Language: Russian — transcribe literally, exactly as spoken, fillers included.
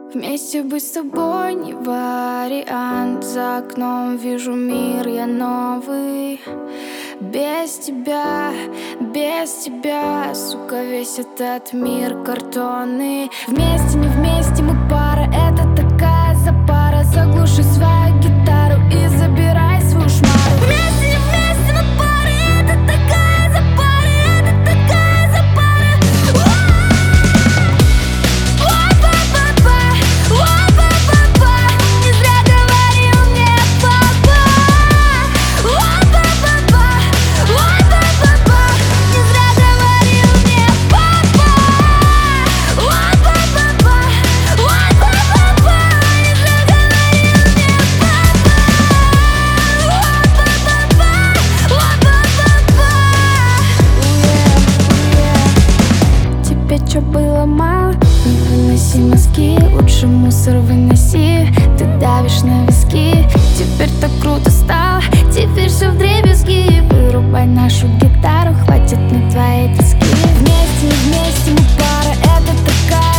Вместе быть с тобой не вариант. За окном вижу мир я новый. Без тебя, без тебя, сука, весь этот мир картонный. Вместе, не вместе, мы пара, это такая запара. Заглуши свою гитару и забирай свою шмару. Вместе, не вместе, мы пара, это такая запара, это такая запара. О-па-па-па, о-па-па-па, не зря говорил мне папа. О-па-па-па, о-па-па-па, не зря говорил мне папа. О-па-па-па, о-па-па-па, не зря говорил мне папа. О-па-па-па, о-па-па-па. Тебе чё было мало? Не выноси мозги, лучше мусор выноси. Ты давишь на виски, теперь так круто стало, теперь все вдребезги. Вырубай нашу гитару, хватит на твоей тоски. Вместе, не вместе, мы пара, это такая